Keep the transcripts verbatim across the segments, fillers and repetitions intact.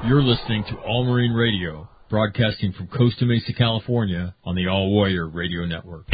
You're listening to All Marine Radio, broadcasting from Costa Mesa, California, on the All Warrior Radio Network.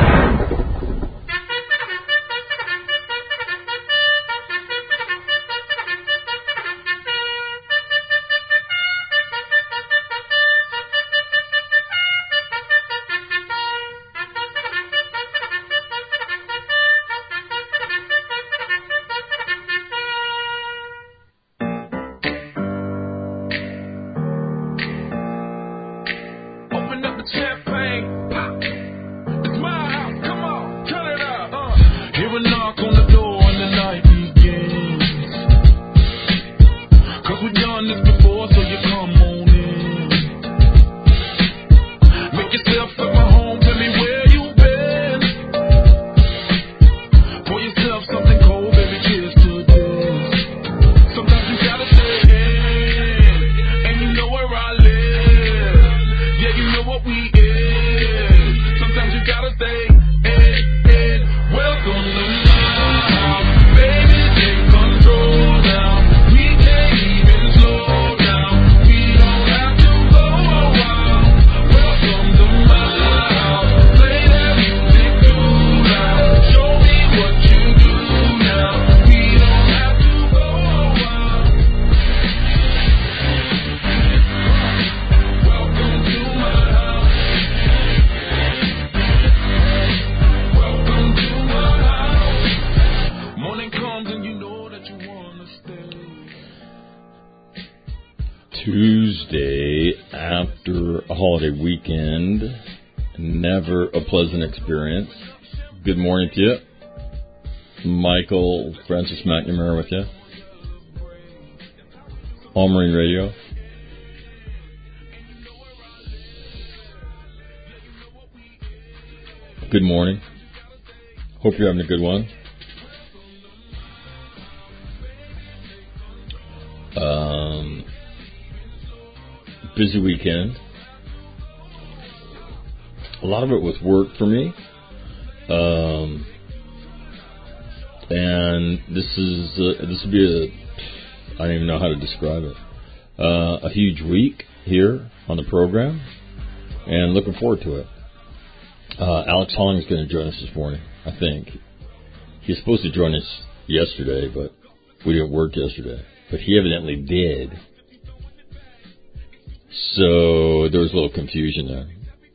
Never a pleasant experience. Good morning to you. Michael Francis McNamara with you. All Marine Radio. Good morning. Hope you're having a good one. Um, busy weekend. A lot of it with work for me, um, and this is uh, this will be a I don't even know how to describe it uh, a huge week here on the program, and looking forward to it. Uh, Alex Holling is going to join us this morning. I think he was supposed to join us yesterday, but we didn't work yesterday. But he evidently did, so there was a little confusion there.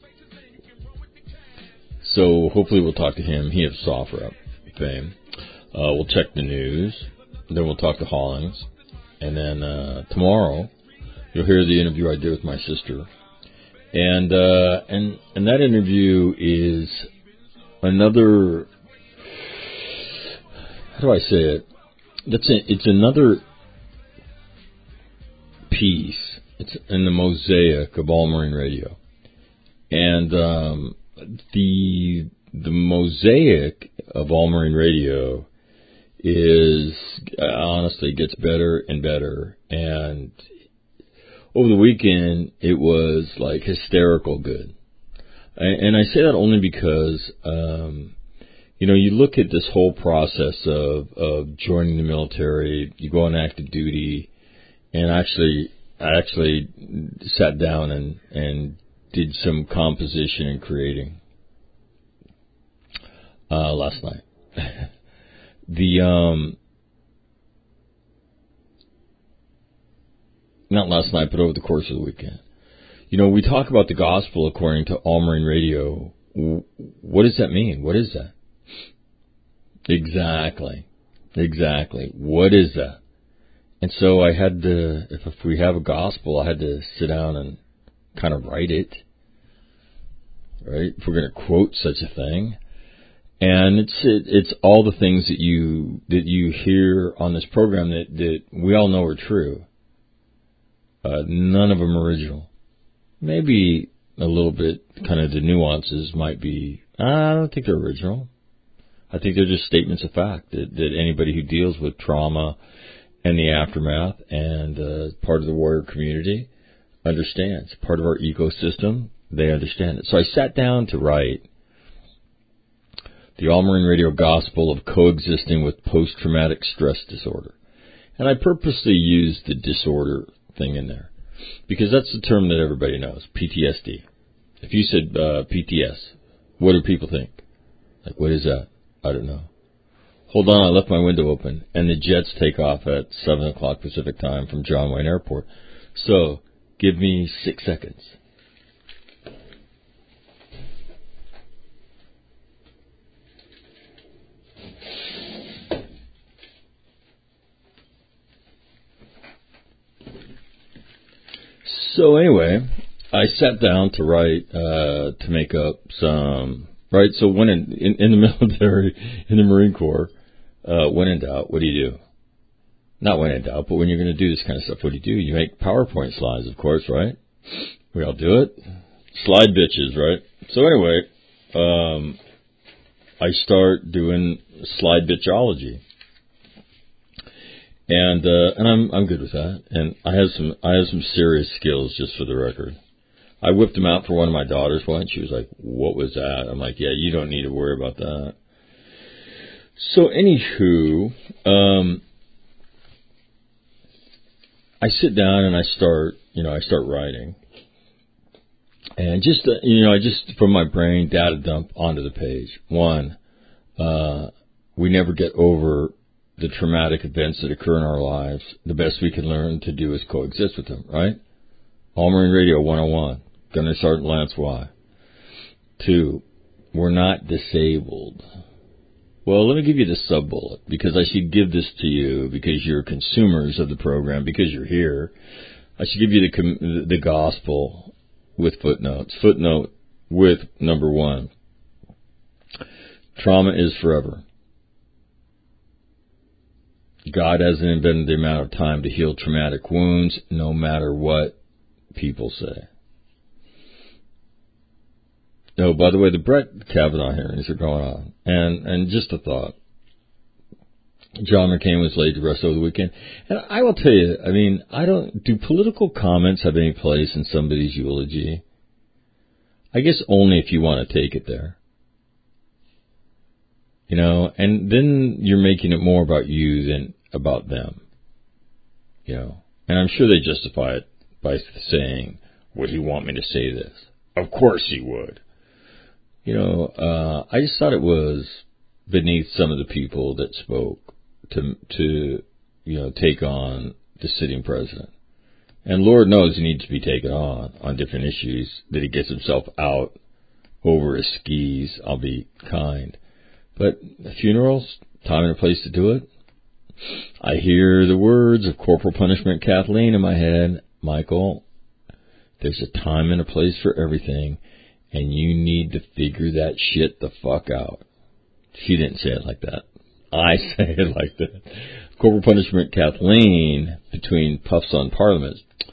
So hopefully we'll talk to him. He has SoftRep fame. Uh, we'll check the news. Then we'll talk to Hollings. And then uh, tomorrow you'll hear the interview I did with my sister. And uh, and and that interview is another. How do I say it? That's a, it's another piece. It's in the mosaic of All Marine Radio. And um, The the mosaic of All Marine Radio is uh, honestly gets better and better. And over the weekend, it was like hysterical good. And, and I say that only because, um, you know, you look at this whole process of, of joining the military, you go on active duty, and actually, I actually sat down and, and did some composition and creating uh, last night. the um, not last night, but over the course of the weekend. You know, we talk about the gospel according to All Marine Radio. What does that mean? What is that? Exactly, exactly. What is that? And so I had to, if, if we have a gospel, I had to sit down and kind of write it, right? If we're going to quote such a thing, and it's it, it's all the things that you that you hear on this program that, that we all know are true. Uh, none of them original. Maybe a little bit, kind of the nuances might be. I don't think they're original. I think they're just statements of fact that, that anybody who deals with trauma and the aftermath and uh, part of the warrior community understands. Part of our ecosystem, they understand it. So I sat down to write the All Marine Radio Gospel of Coexisting with Post-Traumatic Stress Disorder. And I purposely used the disorder thing in there. Because that's the term that everybody knows, P T S D. If you said uh, P T S, what do people think? Like, what is that? I don't know. Hold on, I left my window open, and the jets take off at seven o'clock Pacific time from John Wayne Airport. So, give me six seconds. So anyway, I sat down to write, uh, to make up some, right? So when in, in, in the military, in the Marine Corps, uh, when in doubt, what do you do? Not when in doubt, but when you're going to do this kind of stuff, what do you do? You make PowerPoint slides, of course, right? We all do it. Slide bitches, right? So anyway, um, I start doing slide bitchology. And uh, and I'm I'm good with that. And I have some I have some serious skills, just for the record. I whipped them out for one of my daughters once. She was like, "What was that?" I'm like, "Yeah, you don't need to worry about that." So anywho, um, I sit down and I start, you know, I start writing, and just uh, you know, I just from my brain data dump onto the page. One, uh, we never get over the traumatic events that occur in our lives. The best we can learn to do is coexist with them, right? All Marine Radio one oh one, Gunnery Sergeant Lance Y. Two, we're not disabled. Well, let me give you the sub-bullet, because I should give this to you because you're consumers of the program, because you're here. I should give you the the gospel with footnotes. Footnote with number one. Trauma is forever. God hasn't invented the amount of time to heal traumatic wounds, no matter what people say. Oh, by the way, the Brett Kavanaugh hearings are going on. And and just a thought. John McCain was laid to rest over the weekend. And I will tell you, I mean, I don't, do political comments have any place in somebody's eulogy? I guess only if you want to take it there. You know, and then you're making it more about you than about them. You know, and I'm sure they justify it by saying, would he want me to say this? Of course he would. You know, uh, I just thought it was beneath some of the people that spoke to, to, you know, take on the sitting president. And Lord knows he needs to be taken on, on different issues, that he gets himself out over his skis. I'll be kind. But funerals, time and a place to do it. I hear the words of Corporal Punishment Kathleen in my head. Michael, there's a time and a place for everything, and you need to figure that shit the fuck out. She didn't say it like that. I say it like that. Corporal Punishment Kathleen, between puffs on Parliament,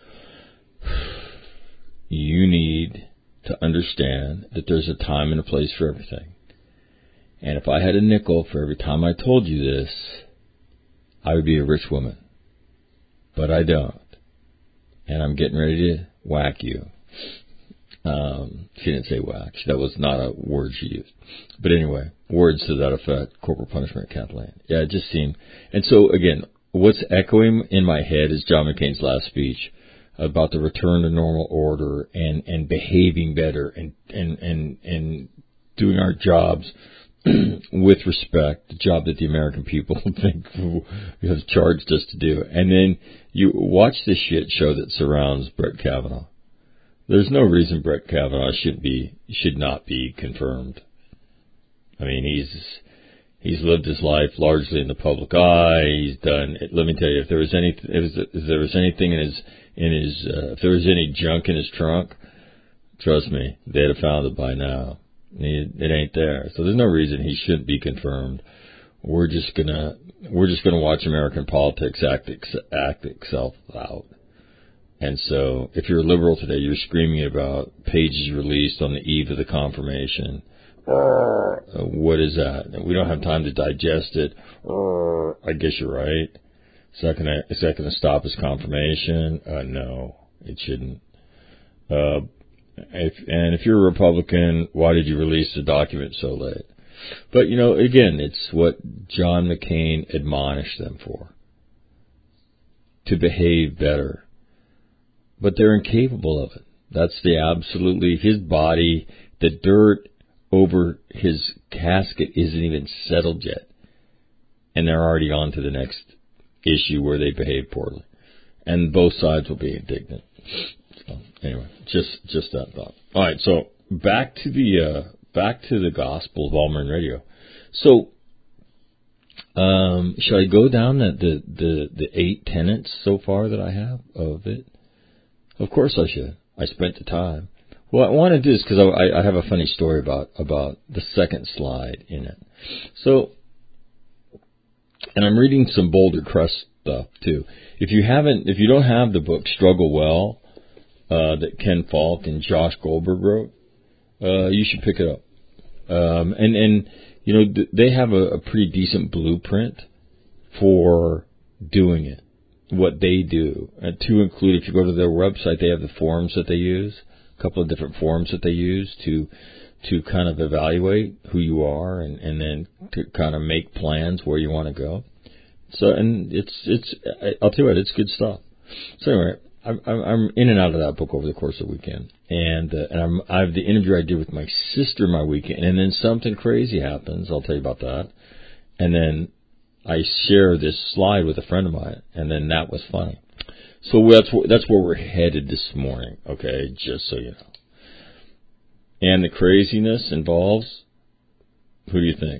you need to understand that there's a time and a place for everything. And if I had a nickel for every time I told you this, I would be a rich woman. But I don't. And I'm getting ready to whack you. Um, she didn't say whack. That was not a word she used. But anyway, words to that effect, Corporal Punishment Kathleen. Yeah, it just seemed. And so, again, what's echoing in my head is John McCain's last speech about the return to normal order and, and behaving better and, and, and, and doing our jobs with respect, the job that the American people think has charged us to do. And then you watch this shit show that surrounds Brett Kavanaugh. There's no reason Brett Kavanaugh should be should not be confirmed. I mean, he's he's lived his life largely in the public eye. He's done. Let me tell you, if there was any if there was anything in his in his uh, if there was any junk in his trunk, trust me, they'd have found it by now. It ain't there, so there's no reason he shouldn't be confirmed. We're just gonna we're just gonna watch American politics act act itself out. And so, if you're a liberal today, you're screaming about pages released on the eve of the confirmation. Uh, what is that? We don't have time to digest it. I guess you're right. Is that gonna is that gonna stop his confirmation? Uh, no, it shouldn't. Uh, If, and if you're a Republican, why did you release the document so late? But, you know, again, it's what John McCain admonished them for. To behave better. but they're incapable of it. That's the absolutely, his body, the dirt over his casket isn't even settled yet. And they're already on to the next issue where they behave poorly. And both sides will be indignant. So, anyway, just just that thought. All right, so back to the uh, back to the gospel of All Men Radio. So, um, shall I go down the, the, the, the eight tenets so far that I have of it? Of course I should. I spent the time. Well, I want to do this because I, I have a funny story about, about the second slide in it. So, and I'm reading some Boulder Crest stuff too. If you haven't, if you don't have the book Struggle Well, uh, that Ken Falk and Josh Goldberg wrote, uh, you should pick it up. Um, and, and, you know, th- they have a, a pretty decent blueprint for doing it, what they do. And to include, if you go to their website, they have the forms that they use, a couple of different forms that they use to, to kind of evaluate who you are and, and then to kind of make plans where you want to go. So, and it's, it's, I'll tell you what, it's good stuff. So anyway, I'm, I'm in and out of that book over the course of the weekend. And, uh, and I'm, I have the interview I did with my sister my weekend, and then something crazy happens. I'll tell you about that. And then I share this slide with a friend of mine, and then that was funny. So that's wh- that's where we're headed this morning, okay, just so you know. And the craziness involves, who do you think?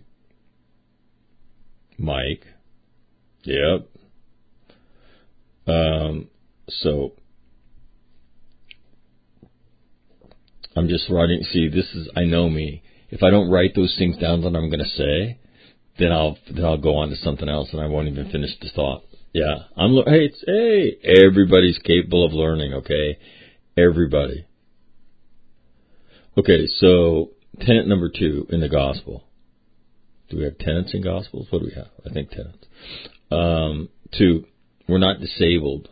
Mike. Yep. Um, so I'm just writing. See, this is, I know me. If I don't write those things down that I'm going to say, then I'll then I'll go on to something else, and I won't even finish the thought. Yeah, I'm. Hey, it's, hey, everybody's capable of learning. Okay, everybody. Okay, so tenet number two in the gospel. Do we have tenets in gospels? What do we have? I think tenets. Um, two, we're not disabled.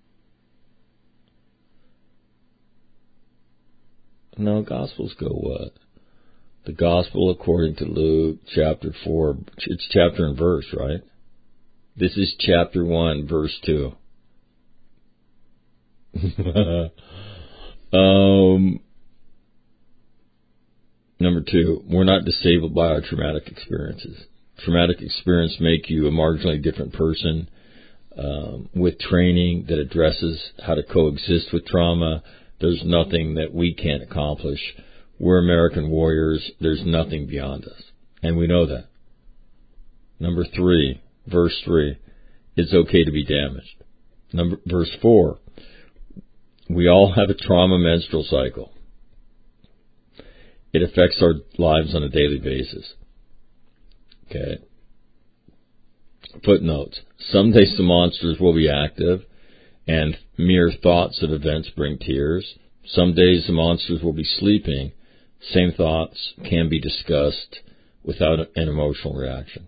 No, gospels go what? The gospel according to Luke, chapter four. It's chapter and verse, right? This is chapter one, verse two. um, number two, we're not disabled by our traumatic experiences. Traumatic experiences make you a marginally different person um, with training that addresses how to coexist with trauma. There's nothing that we can't accomplish. We're American warriors. There's nothing beyond us. And we know that. Number three, verse three, it's okay to be damaged. Number Verse four, we all have a trauma menstrual cycle. It affects our lives on a daily basis. Okay. Footnotes. Some days the monsters will be active, and mere thoughts of events bring tears. Some days the monsters will be sleeping. Same thoughts can be discussed without an emotional reaction.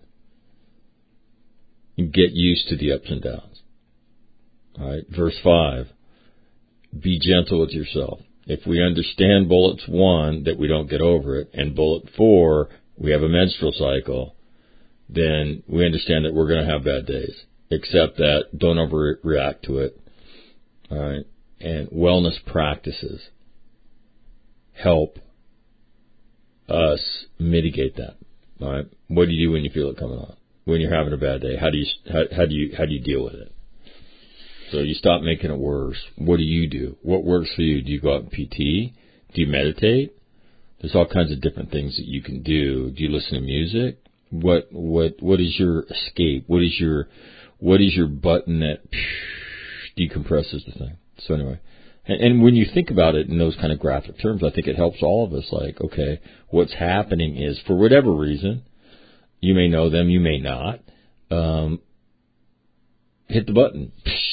You get used to the ups and downs. All right. Verse five. Be gentle with yourself. If we understand bullets one, that we don't get over it, and bullet four, we have a menstrual cycle, then we understand that we're going to have bad days. Accept that. Don't overreact to it. All right. And wellness practices help us mitigate that. All right. What do you do when you feel it coming on? When you're having a bad day, how do you how, how do you how do you deal with it? So you stop making it worse. What do you do? What works for you? Do you go out and P T? Do you meditate? There's all kinds of different things that you can do. Do you listen to music? What what what is your escape? What is your what is your button that decompresses the thing? So anyway, and, and when you think about it in those kind of graphic terms, I think it helps all of us. Like, okay, what's happening is, for whatever reason, you may know them, you may not. Um, hit the button.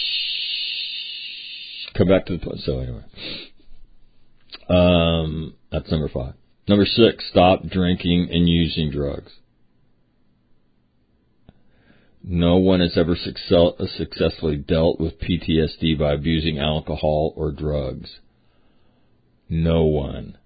Come back to the point. So anyway, um, that's number five. Number six, stop drinking and using drugs. No one has ever success- successfully dealt with P T S D by abusing alcohol or drugs. No one.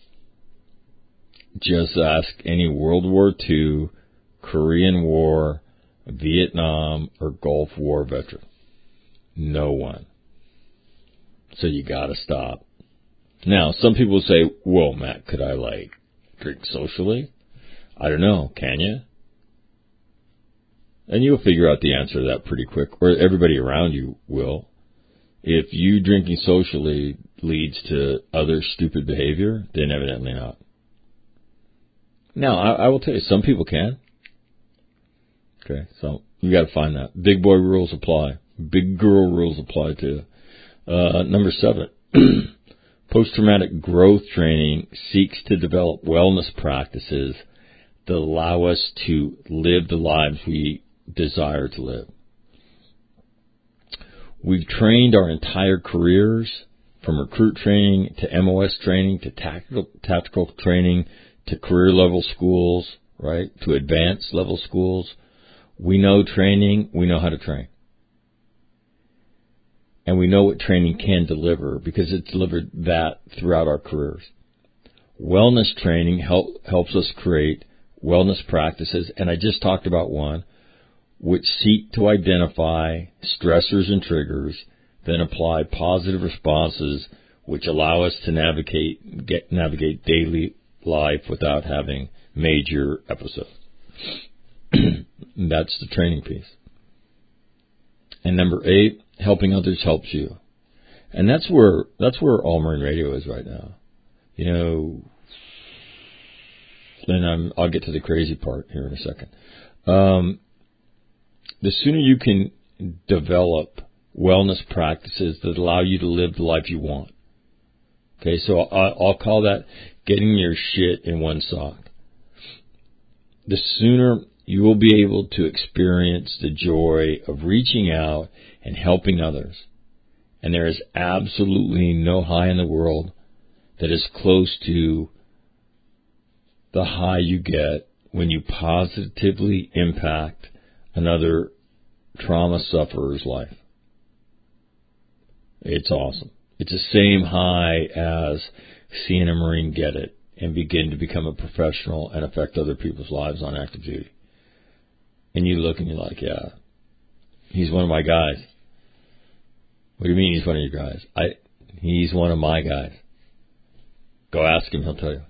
Just ask any World War Two, Korean War, Vietnam, or Gulf War veteran. No one. So you got to stop. Now, some people say, "Whoa, Matt, could I like drink socially?" I don't know. Can you? And you'll figure out the answer to that pretty quick, or everybody around you will. If you drinking socially leads to other stupid behavior, then evidently not. Now, I, I will tell you, some people can. Okay, so you got to find that. Big boy rules apply. Big girl rules apply too. Uh, number seven, post-traumatic growth training seeks to develop wellness practices that allow us to live the lives we desire to live. We've trained our entire careers, from recruit training to M O S training to tactical, tactical training to career level schools, right, to advanced level schools. We know training, we know how to train. And we know what training can deliver because it's delivered that throughout our careers. Wellness training help, helps us create wellness practices, and I just talked about one, which seek to identify stressors and triggers, then apply positive responses which allow us to navigate get, navigate daily life without having major episodes. That's the training piece. And number eight, helping others helps you. And that's where that's where All Marine Radio is right now. You know, and I'm, I'll get to the crazy part here in a second. Um, the sooner you can develop wellness practices that allow you to live the life you want. Okay, so I'll, I'll call that getting your shit in one sock. The sooner you will be able to experience the joy of reaching out and helping others. And there is absolutely no high in the world that is close to the high you get when you positively impact another trauma sufferer's life. It's awesome. It's the same high as seeing a Marine get it and begin to become a professional and affect other people's lives on active duty. And you look and you're like, yeah, he's one of my guys. What do you mean he's one of your guys? I, he's one of my guys. Go ask him, he'll tell you.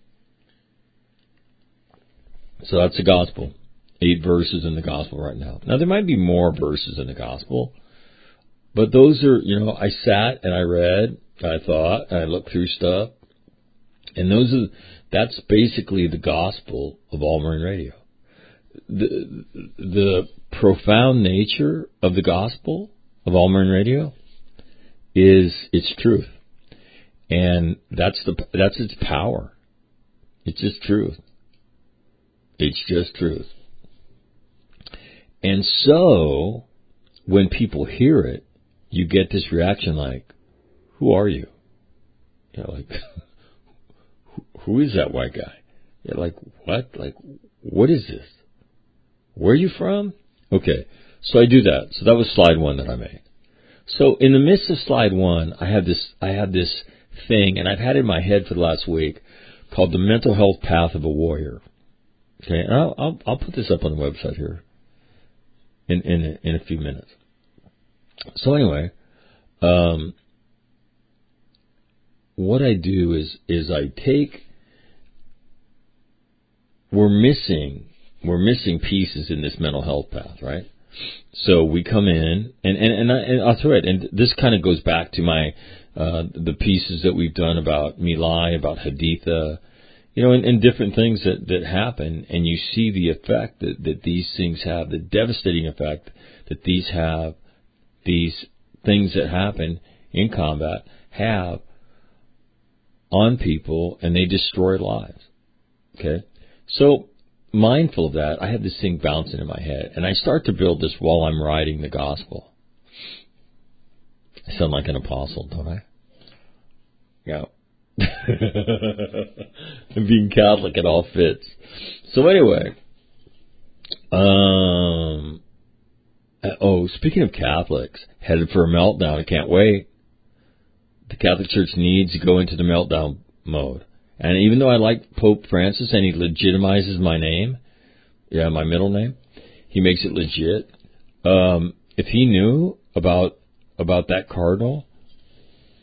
So that's the gospel. Eight verses in the gospel right now. Now, there might be more verses in the gospel, but those are, you know, I sat and I read, I thought, and I looked through stuff, and those are, that's basically the gospel of All Marine Radio. The, the profound nature of the gospel of All Marine Radio is its truth. And that's the, that's its power. It's just truth. It's just truth. And so, when people hear it, you get this reaction like, who are you? You know, like, who is that white guy? You're like, what? Like, what is this? Where are you from? Okay, so I do that. So that was slide one that I made. So in the midst of slide one, I have this, I have this thing, and I've had it in my head for the last week, called the mental health path of a warrior. Okay, and I'll, I'll, I'll put this up on the website here in in in a few minutes. So anyway, um, what I do is is I take. We're missing we're missing pieces in this mental health path, right? So we come in, and and and, I, and I'll throw it. And this kind of goes back to my uh, the pieces that we've done about Milai, about Haditha. You know, and, and different things that, that happen, and you see the effect that, that these things have, the devastating effect that these have, these things that happen in combat have on people, and they destroy lives. Okay? So, mindful of that, I have this thing bouncing in my head, and I start to build this while I'm writing the gospel. I sound like an apostle, don't I? Yeah. And being Catholic, it all fits. So anyway, um, oh, speaking of Catholics, headed for a meltdown. I can't wait. The Catholic Church needs to go into the meltdown mode. And even though I like Pope Francis and he legitimizes my name, yeah, my middle name, he makes it legit. Um, if he knew about about that cardinal,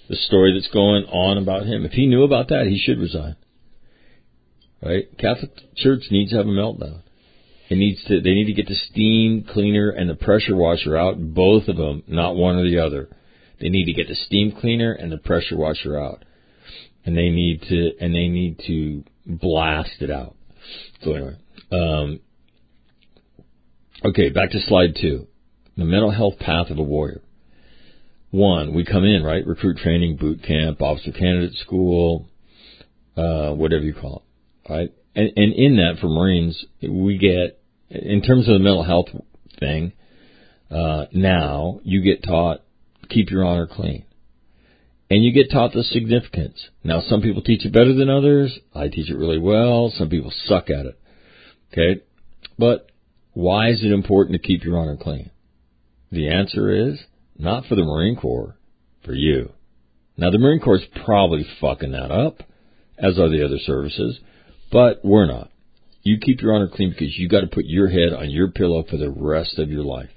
the story that's going on about him. If he knew about that, he should resign. Right? Catholic Church needs to have a meltdown. It needs to. They need to get the steam cleaner and the pressure washer out, both of them, not one or the other. They need to get the steam cleaner and the pressure washer out, and they need to and they need to blast it out. So anyway, um, okay, back to slide two, the mental health path of a warrior. One, we come in, right? Recruit training, boot camp, officer candidate school, uh, whatever you call it, right? And, and in that, for Marines, we get, in terms of the mental health thing, uh, now you get taught, keep your honor clean. And you get taught the significance. Now, some people teach it better than others. I teach it really well. Some people suck at it. Okay? But why is it important to keep your honor clean? The answer is, not for the Marine Corps, for you. Now, the Marine Corps is probably fucking that up, as are the other services, but we're not. You keep your honor clean because you got to put your head on your pillow for the rest of your life.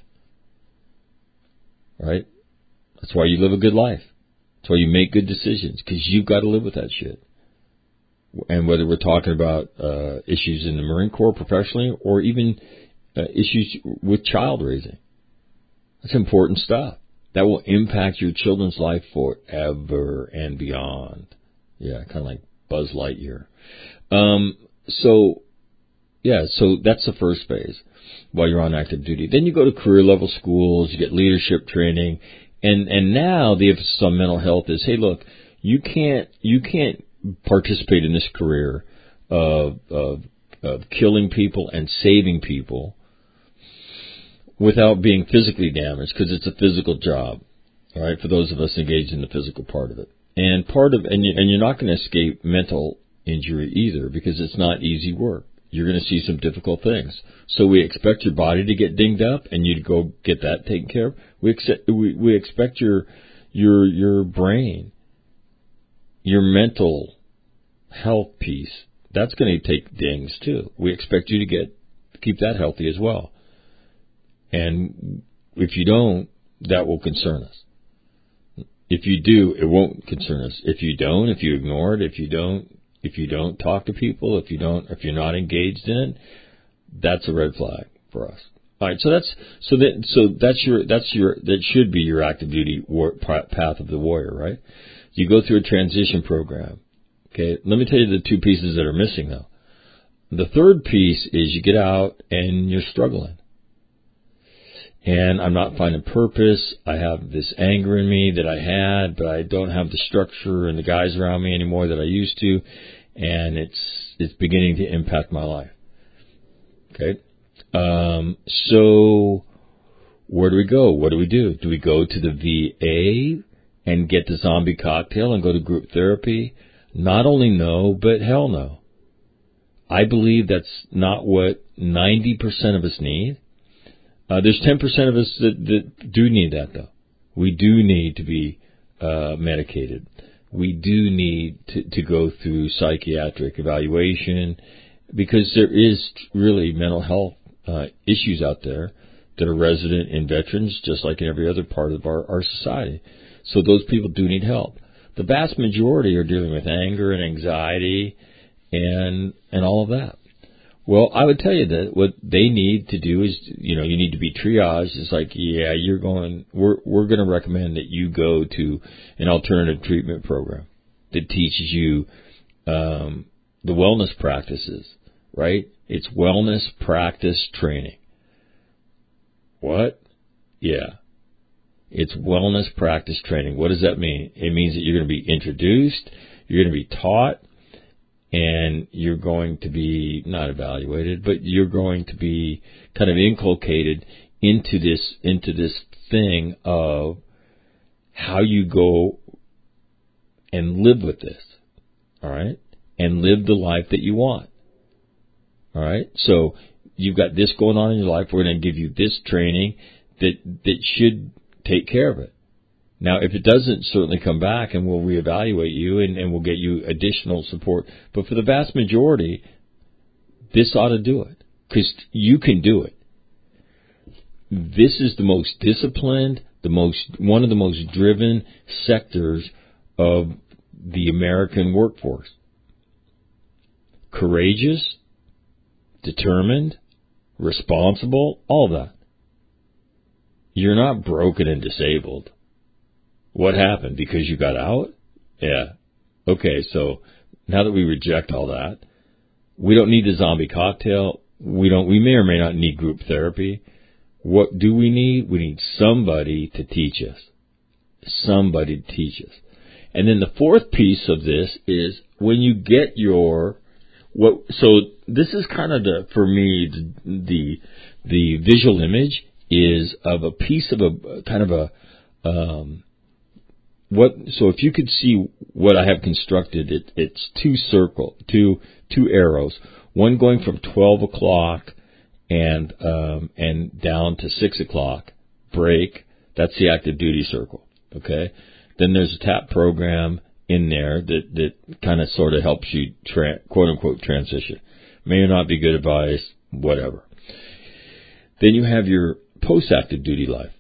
Right? That's why you live a good life. That's why you make good decisions, because you've got to live with that shit. And whether we're talking about uh, issues in the Marine Corps professionally or even uh, issues with child raising, that's important stuff. That will impact your children's life forever and beyond. Yeah, kind of like Buzz Lightyear. Um, so, yeah, so that's the first phase while you're on active duty. Then you go to career level schools, you get leadership training, and, and now the emphasis on mental health is, hey, look, you can't, you can't participate in this career of, of, of killing people and saving people without being physically damaged, because it's a physical job, all right, for those of us engaged in the physical part of it. And part of, and, you, and you're not going to escape mental injury either, because it's not easy work. You're going to see some difficult things. So we expect your body to get dinged up, and you to go get that taken care of. We accept, we, we expect your, your, your brain, your mental health piece, that's going to take dings too. We expect you to get, keep that healthy as well. And if you don't, that will concern us. If you do, it won't concern us. If you don't, if you ignore it, if you don't, if you don't talk to people, if you don't, if you're not engaged in it, that's a red flag for us. All right, so that's so that so that's your that's your that should be your active duty war, path of the warrior, right? You go through a transition program. Okay, let me tell you the two pieces that are missing though. The third piece is you get out and you're struggling. And I'm not finding purpose. I have this anger in me that I had, but I don't have the structure and the guys around me anymore that I used to, and it's it's beginning to impact my life. Okay, um, so where do we go? What do we do? Do we go to the V A and get the zombie cocktail and go to group therapy? Not only no, but hell no. I believe that's not what ninety percent of us need. Uh, there's ten percent of us that, that do need that, though. We do need to be uh, medicated. We do need to, to go through psychiatric evaluation, because there is really mental health uh, issues out there that are resident in veterans, just like in every other part of our, our society. So those people do need help. The vast majority are dealing with anger and anxiety and and all of that. Well, I would tell you that what they need to do is, you know, you need to be triaged. It's like, yeah, you're going, we're, we're going to recommend that you go to an alternative treatment program that teaches you, um, the wellness practices, right? It's wellness practice training. What? Yeah. It's wellness practice training. What does that mean? It means that you're going to be introduced, you're going to be taught, and you're going to be not evaluated, but you're going to be kind of inculcated into this into this thing of how you go and live with this, all right, and live the life that you want, all right. So you've got this going on in your life. We're going to give you this training that that should take care of it. Now, if it doesn't, certainly come back and we'll reevaluate you and, and we'll get you additional support. But for the vast majority, this ought to do it, because you can do it. This is the most disciplined, the most one of the most driven sectors of the American workforce. Courageous, determined, responsible, all that. You're not broken and disabled. What happened? Because you got out? Yeah. Okay, so now that we reject all that, we don't need the zombie cocktail. We don't. We may or may not need group therapy. What do we need? We need somebody to teach us. Somebody to teach us. And then the fourth piece of this is when you get your what. So this is kind of the for me the the, the visual image is of a piece of a kind of a um, what. So if you could see what I have constructed, it, it's two circle, two two arrows, one going from twelve o'clock and um, and down to six o'clock. Break. That's the active duty circle. Okay. Then there's a TAP program in there that that kind of sort of helps you tra- quote unquote transition. May or not be good advice, whatever. Then you have your post-active duty life.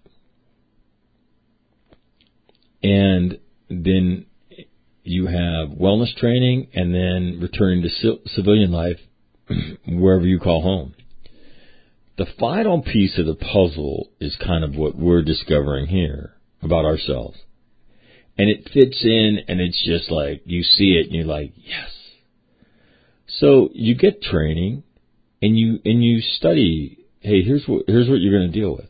And then you have wellness training and then returning to c- civilian life wherever you call home. The final piece of the puzzle is kind of what we're discovering here about ourselves. And it fits in and it's just like you see it and you're like, yes. So you get training and you and you study, hey, here's what here's what you're going to deal with.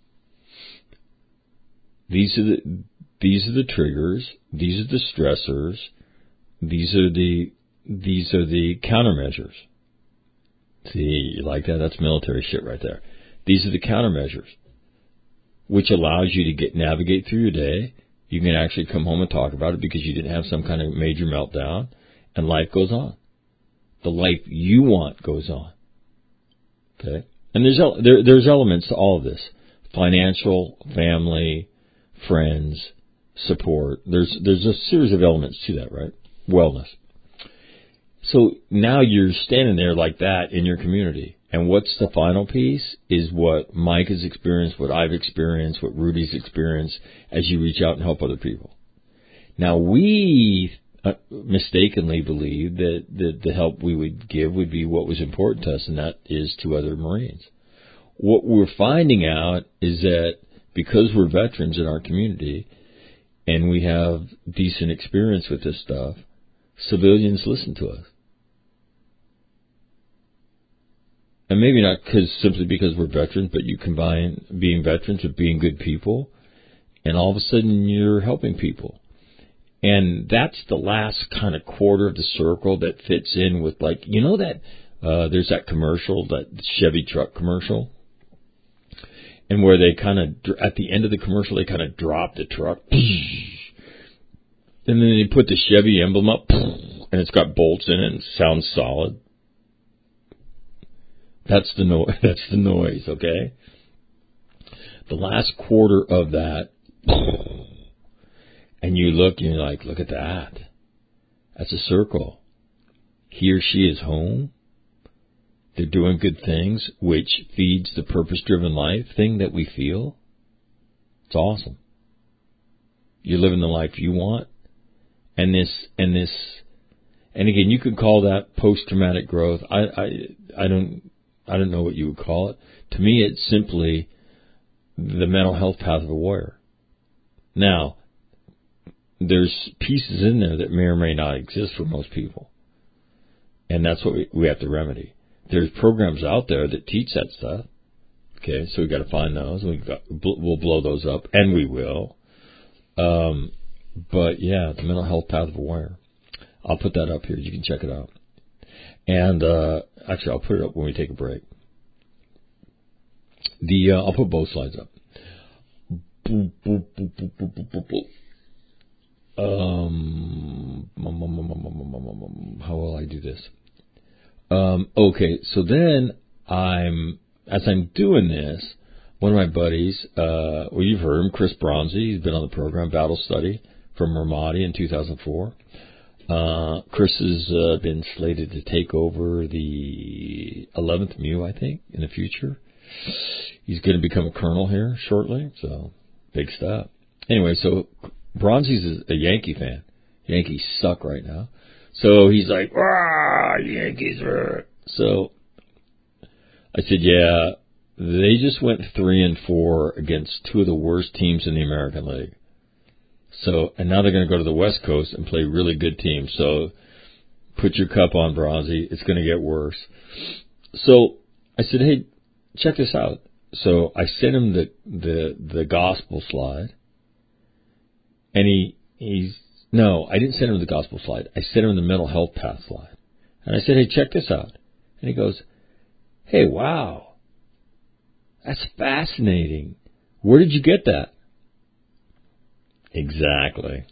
These are the these are the triggers, these are the stressors, these are the these are the countermeasures. See, you like that? That's military shit right there. These are the countermeasures, which allows you to get navigate through your day. You can actually come home and talk about it because you didn't have some kind of major meltdown, and life goes on. The life you want goes on. Okay? And there's there, there's elements to all of this. Financial, family, friends, support. There's there's a series of elements to that, right? Wellness. So now you're standing there like that in your community. And what's the final piece is what Mike has experienced, what I've experienced, what Rudy's experienced as you reach out and help other people. Now, we uh, mistakenly believed that, that the help we would give would be what was important to us, and that is to other Marines. What we're finding out is that because we're veterans in our community and we have decent experience with this stuff, civilians listen to us. And maybe not because simply because we're veterans, but you combine being veterans with being good people, and all of a sudden you're helping people. And that's the last kind of quarter of the circle that fits in with, like, you know that uh, there's that commercial, that Chevy truck commercial, and where they kind of, at the end of the commercial, they kind of drop the truck, and then they put the Chevy emblem up, and it's got bolts in it and sounds solid. That's the no- That's the noise, okay? The last quarter of that, and you look and you're like, look at that. That's a circle. He or she is home. They're doing good things, which feeds the purpose-driven life thing that we feel. It's awesome. You're living the life you want, and this and this, and again, you could call that post-traumatic growth. I I I don't. I don't know what you would call it. To me, it's simply the mental health path of a warrior. Now, there's pieces in there that may or may not exist for most people. And that's what we, we have to remedy. There's programs out there that teach that stuff. Okay, so we've got to find those. We've got, we'll blow those up, and we will. Um, but, yeah, the mental health path of a warrior. I'll put that up here. You can check it out. And uh, actually, I'll put it up when we take a break. The uh, I'll put both slides up. Um, how will I do this? Um, okay, so then I'm as I'm doing this, one of my buddies, uh, well, you've heard him, Chris Bronzy. He's been on the program Battle Study from Ramadi in two thousand four. Uh, Chris has uh, been slated to take over the eleventh M U, I think, in the future. He's going to become a colonel here shortly, so big stuff. Anyway, so Bronzy's a Yankee fan. Yankees suck right now. So he's like, ah, Yankees are. So I said, yeah, they just went three and four against two of the worst teams in the American League. So, and now they're going to go to the West Coast and play really good teams. So put your cup on, Bronzy. It's going to get worse. So I said, hey, check this out. So I sent him the, the, the gospel slide. And he, he's, no, I didn't send him the gospel slide. I sent him the mental health path slide. And I said, hey, check this out. And he goes, hey, wow, that's fascinating. Where did you get that? Exactly.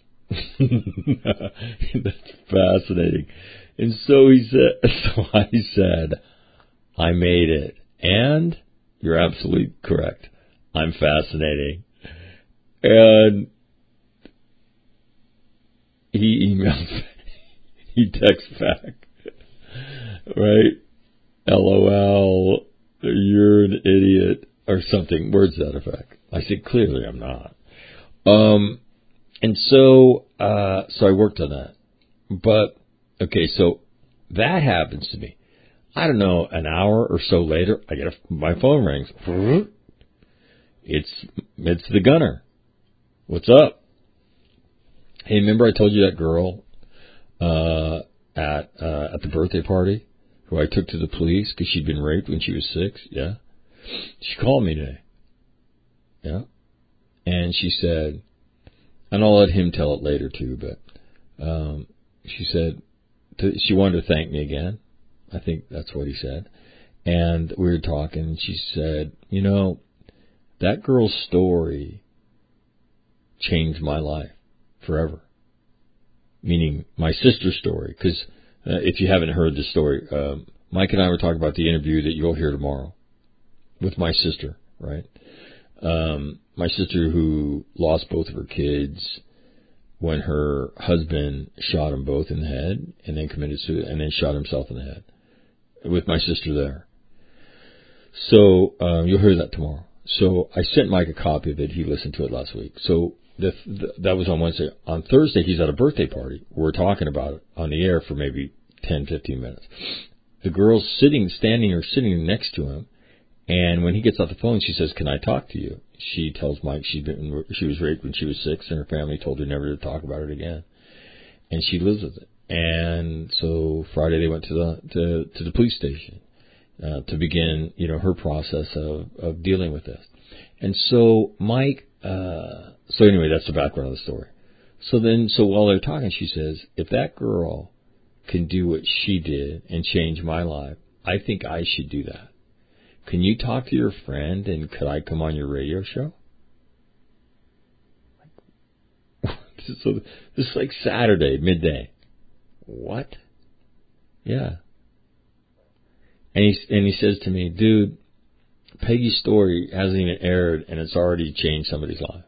That's fascinating. And so he said, so I said, I made it. And you're absolutely correct. I'm fascinating. And he emails, he texts back, right? LOL, you're an idiot, or something, words to that effect. I said, clearly I'm not. Um, and so, uh, so I worked on that. But, okay, so that happens to me. I don't know, an hour or so later, I get a, my phone rings. It's, it's the gunner. What's up? Hey, remember I told you that girl, uh, at, uh, at the birthday party who I took to the police because she'd been raped when she was six? Yeah. She called me today. Yeah. And she said, and I'll let him tell it later too, but, um, she said, to, she wanted to thank me again. I think that's what he said. And we were talking, and she said, you know, that girl's story changed my life forever. Meaning my sister's story. Because uh, if you haven't heard the story, um, Mike and I were talking about the interview that you'll hear tomorrow with my sister, right? Um, my sister who lost both of her kids when her husband shot them both in the head and then committed suicide and then shot himself in the head. With my sister there. So, um, you'll hear that tomorrow. So, I sent Mike a copy of it. He listened to it last week. So, the, the, that was on Wednesday. On Thursday, he's at a birthday party. We're talking about it on the air for maybe ten, fifteen minutes. The girl's sitting, standing or sitting next to him. And when he gets off the phone, she says, can I talk to you? She tells Mike she'd been, she was raped when she was six and her family told her never to talk about it again. And she lives with it. And so Friday they went to the to, to the police station uh, to begin, you know, her process of, of dealing with this. And so Mike, uh, so anyway, that's the background of the story. So then, so while they're talking, she says, if that girl can do what she did and change my life, I think I should do that. Can you talk to your friend and could I come on your radio show? So this is like Saturday, midday. What? Yeah. And he, and he says to me, dude, Peggy's story hasn't even aired and it's already changed somebody's life.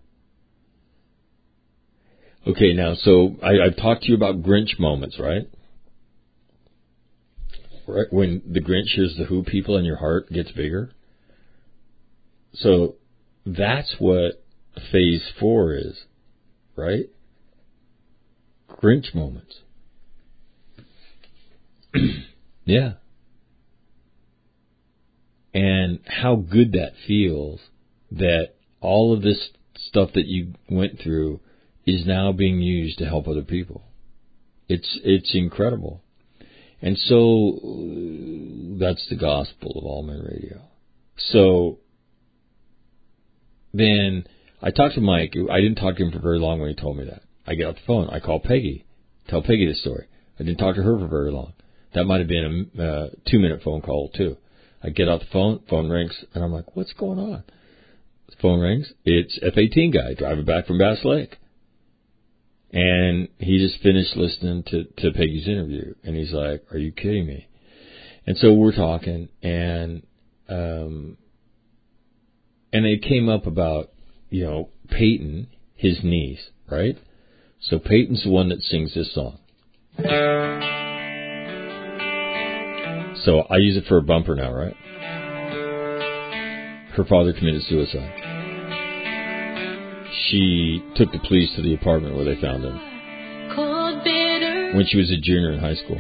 Okay, now, so I, I've talked to you about Grinch moments, right? Right? When the Grinch hears the Who people and your heart gets bigger. So that's what phase four is, right? Grinch moments. Yeah. And how good that feels that all of this stuff that you went through is now being used to help other people. It's it's incredible. And so that's the gospel of All Men Radio. So then I talked to Mike. I didn't talk to him for very long when he told me that. I get off the phone. I call Peggy. Tell Peggy the story. I didn't talk to her for very long. That might have been a uh, two-minute phone call, too. I get off the phone. Phone rings. And I'm like, what's going on? The phone rings. It's F eighteen guy driving back from Bass Lake. And he just finished listening to, to Peggy's interview. And he's like, are you kidding me? And so we're talking. And um, and it came up about, you know, Peyton, his niece, right? So Peyton's the one that sings this song. So I use it for a bumper now, right? Her father committed suicide. She took the police to the apartment where they found him. when she was a junior in high school.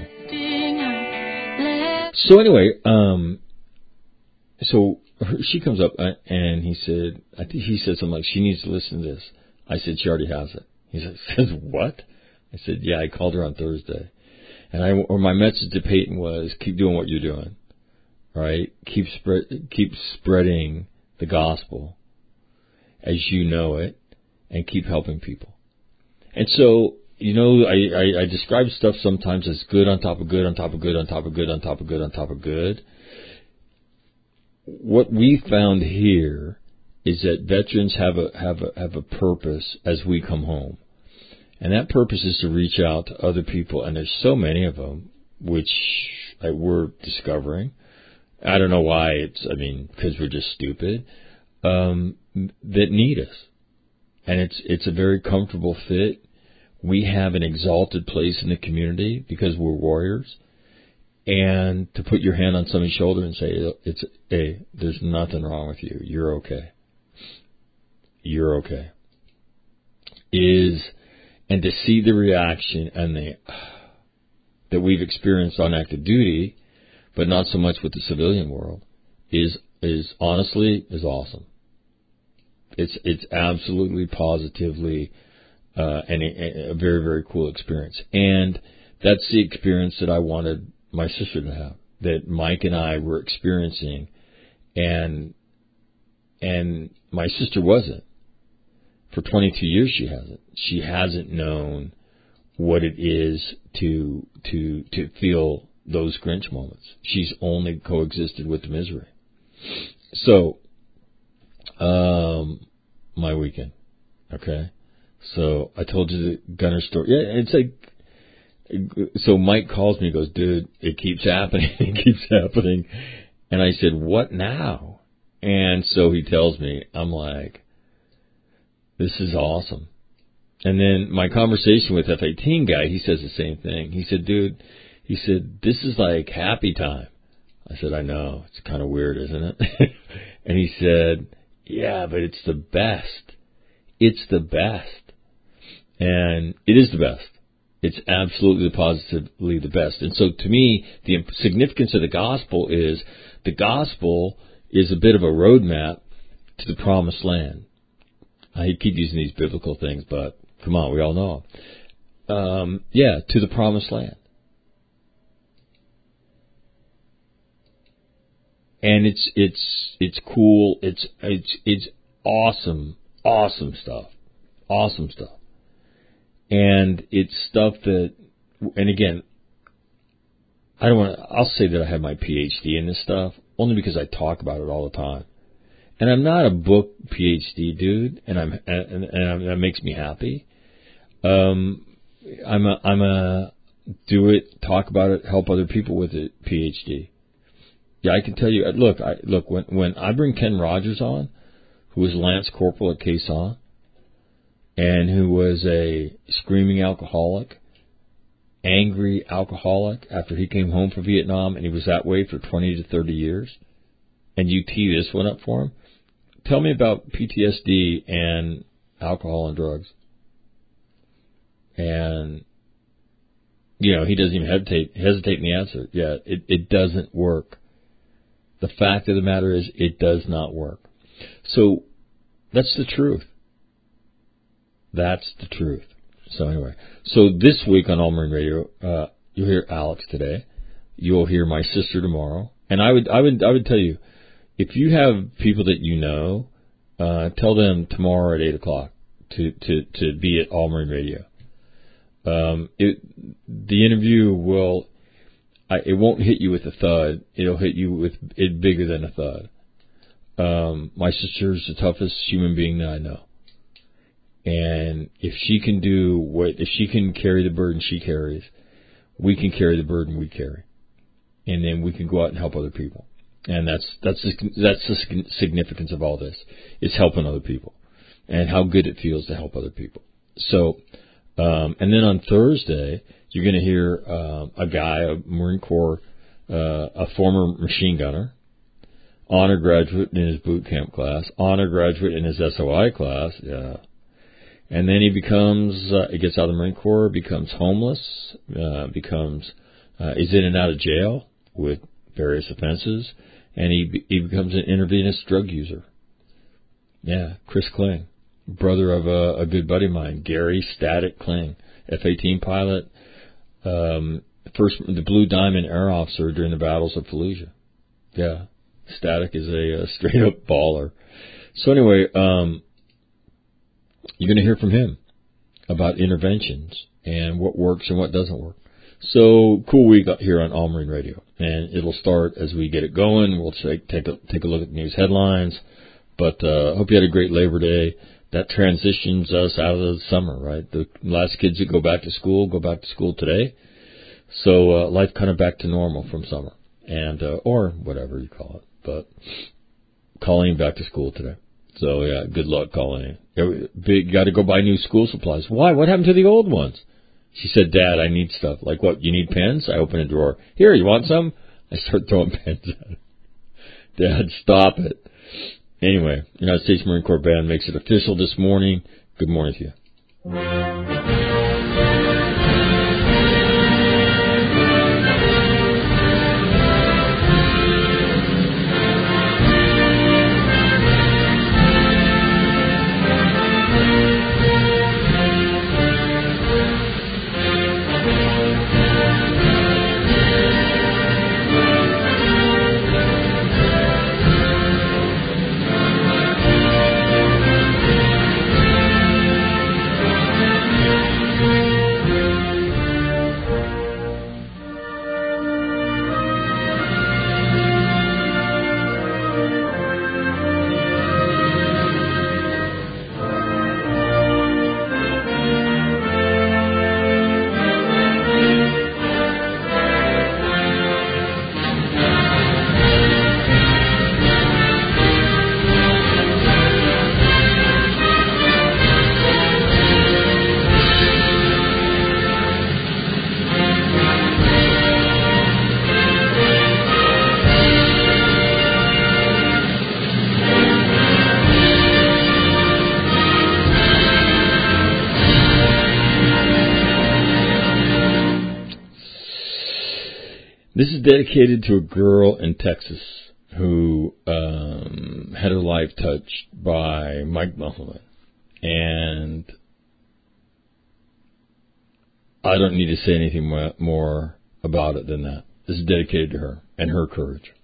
So anyway, um, so her, she comes up and he said, I think he said something like, she needs to listen to this. I said, she already has it. He said, says what? I said, yeah, I called her on Thursday. And I, or my message to Peyton was, keep doing what you're doing. Right? Keep spread, keep spreading the gospel as you know it, and keep helping people. And so, you know, I, I, I describe stuff sometimes as good on top of good on top of good on top of good on top of good on top of good. What we found here is that veterans have a have a have a purpose as we come home, and that purpose is to reach out to other people. And there's so many of them, which I, we're discovering. I don't know why. It's I mean, because we're just stupid. Um, that need us, and it's it's a very comfortable fit. We have an exalted place in the community because we're warriors. And to put your hand on somebody's shoulder and say, "It's hey, there's nothing wrong with you. You're okay. You're okay." Is and to see the reaction and the that we've experienced on active duty, but not so much with the civilian world, is is honestly is awesome. It's it's absolutely positively uh, and a, a very very cool experience, and that's the experience that I wanted my sister to have, that Mike and I were experiencing, and and my sister wasn't. For twenty-two years she hasn't. She hasn't known what it is to to to feel those Grinch moments. She's only coexisted with the misery. So, um, my weekend, okay? So I told you the Gunner story. Yeah, it's like, so Mike calls me and goes, dude, it keeps happening, it keeps happening. And I said, what now? And so he tells me, I'm like, this is awesome. And then my conversation with F eighteen guy, he says the same thing. He said, dude, he said, this is like happy time. I said, I know, it's kind of weird, isn't it? And he said, yeah, but it's the best. It's the best. And it is the best. It's absolutely positively the best. And so to me, the significance of the gospel is the gospel is a bit of a roadmap to the promised land. I keep using these biblical things, but come on, we all know. Um, yeah, to the promised land. And it's it's it's cool. It's it's it's awesome, awesome stuff, awesome stuff. And it's stuff that, and again, I don't want to. I'll say that I have my P H D in this stuff only because I talk about it all the time. And I'm not a book P H D dude, and I'm and, and I'm, that makes me happy. Um, I'm a I'm a do it, talk about it, help other people with it P H D. Yeah, I can tell you. Look, I look when when I bring Ken Rogers on, who was Lance Corporal at Quai Sang, and who was a screaming alcoholic, angry alcoholic after he came home from Vietnam, and he was that way for twenty to thirty years. And you tee this one up for him. Tell me about P T S D and alcohol and drugs. And, you know, he doesn't even hesitate, hesitate in the answer. Yeah, it, it doesn't work. The fact of the matter is it does not work. So that's the truth. That's the truth. So anyway, so this week on All Marine Radio, uh, you'll hear Alex today. You'll hear my sister tomorrow. And I would, I would, I would tell you, if you have people that you know, uh, tell them tomorrow at eight o'clock to, to, to be at All Marine Radio. Um, it, the interview will, I, it won't hit you with a thud. It'll hit you with it bigger than a thud. Um, my sister's the toughest human being that I know. And if she can do what, if she can carry the burden she carries, we can carry the burden we carry. And then we can go out and help other people. And that's, that's, the, that's the significance of all this, is helping other people and how good it feels to help other people. So, um, and then on Thursday, you're going to hear, uh, a guy, a Marine Corps, uh, a former machine gunner, honor graduate in his boot camp class, honor graduate in his S O I class, yeah. And then he becomes, uh, he gets out of the Marine Corps, becomes homeless, uh, becomes, uh, is in and out of jail with various offenses, and he he becomes an intravenous drug user. Yeah, Chris Kling, brother of a, a good buddy of mine, Gary Static Kling, F eighteen pilot, um, first the Blue Diamond Air Officer during the battles of Fallujah. Yeah, Static is a, a straight up baller. So anyway, um, you're going to hear from him about interventions and what works and what doesn't work. So, cool week here on All Marine Radio. And it'll start as we get it going. We'll take, take, a, take a look at the news headlines. But I uh, hope you had a great Labor Day. That transitions us out of the summer, right? The last kids that go back to school go back to school today. So uh, life kind of back to normal from summer, and uh, or whatever you call it. But Colleen back to school today. So, yeah, good luck, Colleen. You got to go buy new school supplies. Why? What happened to the old ones? She said, Dad, I need stuff. Like what? You need pens? I open a drawer. Here, you want some? I start throwing pens at her. Dad, stop it. Anyway, United States Marine Corps Band makes it official this morning. Good morning to you. This is dedicated to a girl in Texas who um, had her life touched by Mike Muffleman. And I don't need to say anything more about it than that. This is dedicated to her and her courage.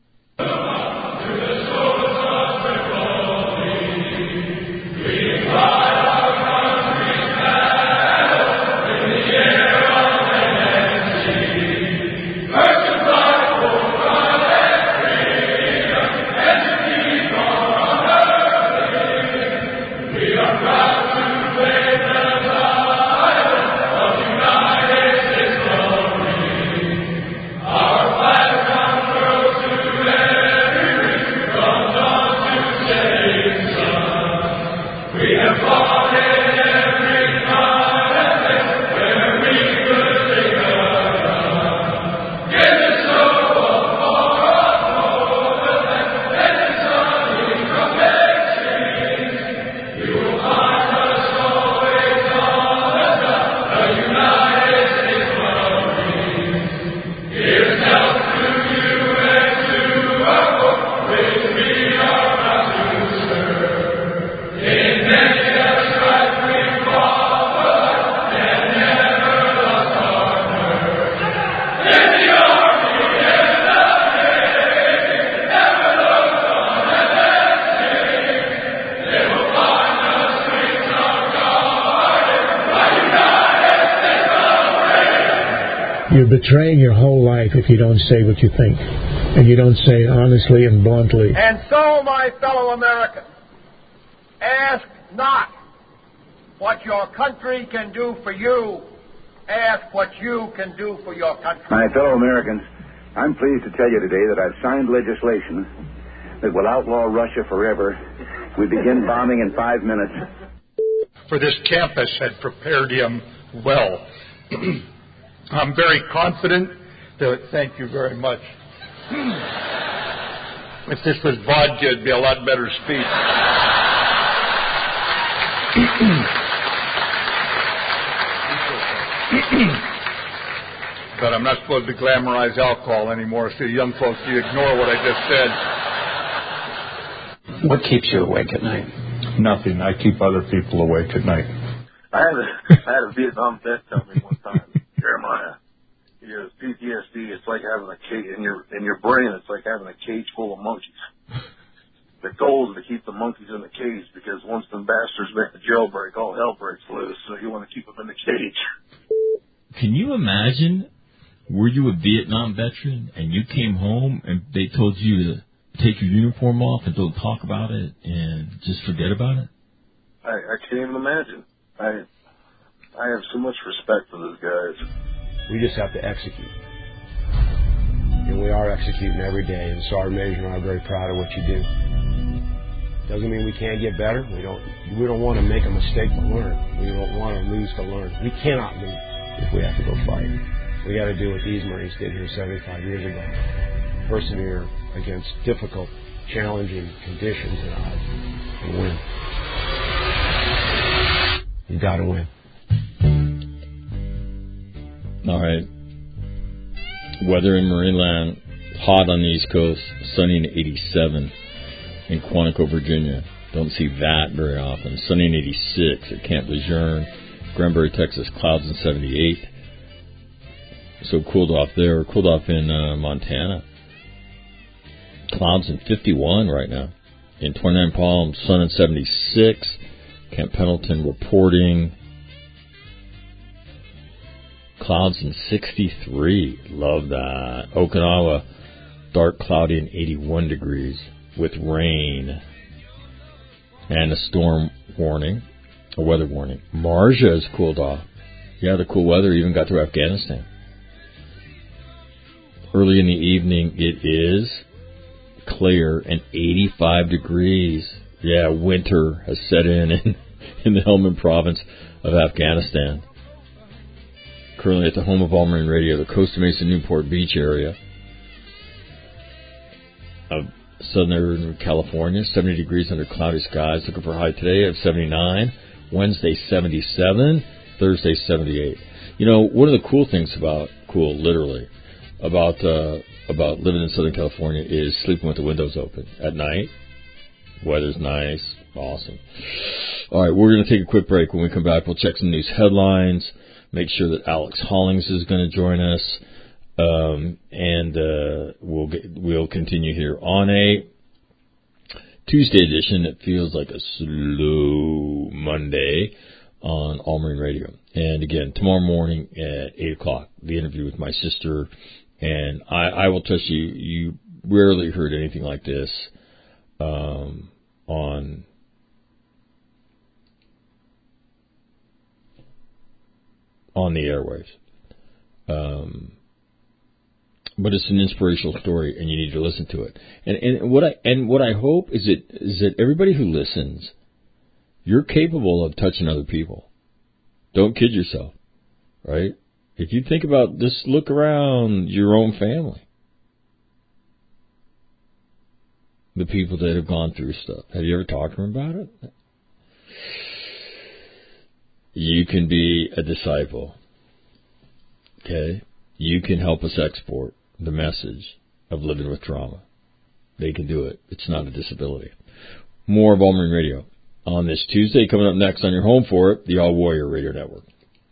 You're betraying your whole life if you don't say what you think, and you don't say it honestly and bluntly. And so, my fellow Americans, ask not what your country can do for you. Ask what you can do for your country. My fellow Americans, I'm pleased to tell you today that I've signed legislation that will outlaw Russia forever. We begin bombing in five minutes. For this campus had prepared him well. I'm very confident that, thank you very much. If this was vodka, it'd be a lot better speech. But I'm not supposed to glamorize alcohol anymore, so young folks, you ignore what I just said. What keeps you awake at night? Nothing. I keep other people awake at night. I had a, I had a Vietnam vet tell me one time, Jeremiah, he goes, P T S D, it's like having a cage, in your, in your brain, it's like having a cage full of monkeys. The goal is to keep the monkeys in the cage because once them bastards make the jailbreak, all hell breaks loose, so you want to keep them in the cage. Can you imagine, were you a Vietnam veteran and you came home and they told you to take your uniform off and don't talk about it and just forget about it? I, I can't even imagine. I I have so much respect for those guys. We just have to execute. And we are executing every day. And Sergeant Major and I are very proud of what you do. Doesn't mean we can't get better. We don't we don't want to make a mistake to learn. We don't want to lose to learn. We cannot lose if we have to go fight. We got to do what these Marines did here seventy-five years ago. Persevere against difficult, challenging conditions and odds and win. You got to win. All right. Weather in Marineland, hot on the East Coast, sunny and eighty-seven in Quantico, Virginia. Don't see that very often. Sunny and eighty-six at Camp Lejeune. Granbury, Texas, clouds and seventy-eight. So cooled off there. Cooled off in uh, Montana. Clouds and fifty-one right now. In twenty-nine Palms, sun and seventy-six. Camp Pendleton reporting clouds and sixty-three. Love that. Okinawa, dark, cloudy, and eighty-one degrees with rain and a storm warning, a weather warning. Marja has cooled off. Yeah, the cool weather even got through Afghanistan. Early in the evening, it is clear and eighty-five degrees. Yeah, winter has set in in, in the Helmand province of Afghanistan. Currently at the home of All Marine Radio, the Costa Mesa Newport Beach area of Southern California. seventy degrees under cloudy skies. Looking for a high today of seventy-nine. Wednesday, seventy-seven. Thursday, seventy-eight. You know, one of the cool things about, cool literally, about uh, about living in Southern California is sleeping with the windows open at night. Weather's nice. Awesome. All right, we're going to take a quick break. When we come back, we'll check some news headlines, make sure that Alex Hollings is going to join us, um, and uh, we'll get, we'll continue here on a Tuesday edition. It feels like a slow Monday on All Marine Radio. And again, tomorrow morning at eight o'clock, the interview with my sister. And I, I will trust you, you rarely heard anything like this um, on on the airwaves. Um, but it's an inspirational story, and you need to listen to it. And, and what I and what I hope is that is that everybody who listens, you're capable of touching other people. Don't kid yourself, right? If you think about this, look around your own family. The people that have gone through stuff. Have you ever talked to them about it? You can be a disciple. Okay? You can help us export the message of living with trauma. They can do it. It's not a disability. More of All Marine Radio on this Tuesday. Coming up next on your home for it, the All Warrior Radio Network.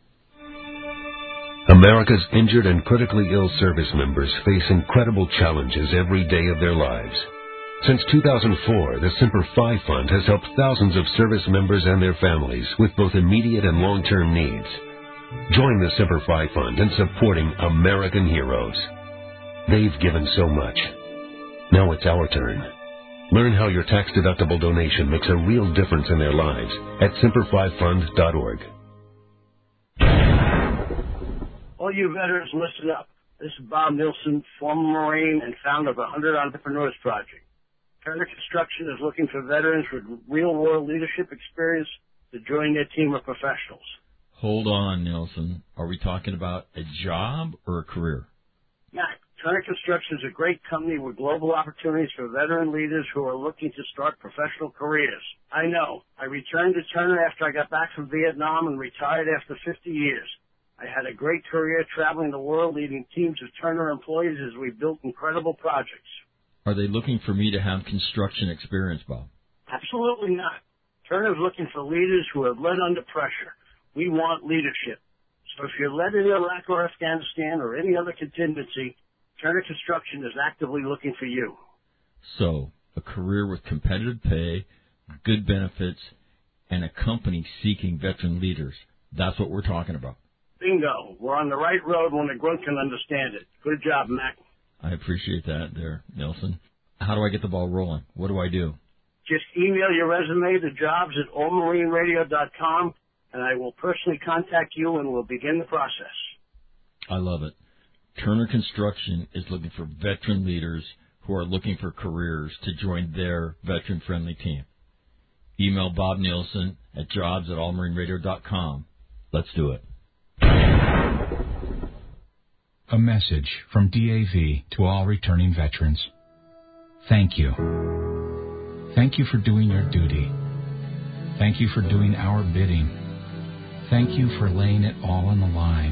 America's injured and critically ill service members face incredible challenges every day of their lives. Since two thousand four, the Semper Fi Fund has helped thousands of service members and their families with both immediate and long-term needs. Join the Semper Fi Fund in supporting American heroes. They've given so much. Now it's our turn. Learn how your tax-deductible donation makes a real difference in their lives at semper fi fund dot org. All you veterans, listen up. This is Bob Nilsson, former Marine and founder of the one hundred Entrepreneurs Project. Turner Construction is looking for veterans with real-world leadership experience to join their team of professionals. Hold on, Nilsson. Are we talking about a job or a career? Yeah, Turner Construction is a great company with global opportunities for veteran leaders who are looking to start professional careers. I know. I returned to Turner after I got back from Vietnam and retired after fifty years. I had a great career traveling the world, leading teams of Turner employees as we built incredible projects. Are they looking for me to have construction experience, Bob? Absolutely not. Turner's looking for leaders who have led under pressure. We want leadership. So if you're led in Iraq or Afghanistan or any other contingency, Turner Construction is actively looking for you. So, a career with competitive pay, good benefits, and a company seeking veteran leaders. That's what we're talking about. Bingo. We're on the right road when a grunt can understand it. Good job, Mac. I appreciate that there, Nelson. How do I get the ball rolling? What do I do? Just email your resume to jobs at all marine radio dot com, and I will personally contact you and we'll begin the process. I love it. Turner Construction is looking for veteran leaders who are looking for careers to join their veteran-friendly team. Email Bob Nielsen at jobs at all marine radio dot com. Let's do it. A message from D A V to all returning veterans. Thank you. Thank you for doing your duty. Thank you for doing our bidding. Thank you for laying it all on the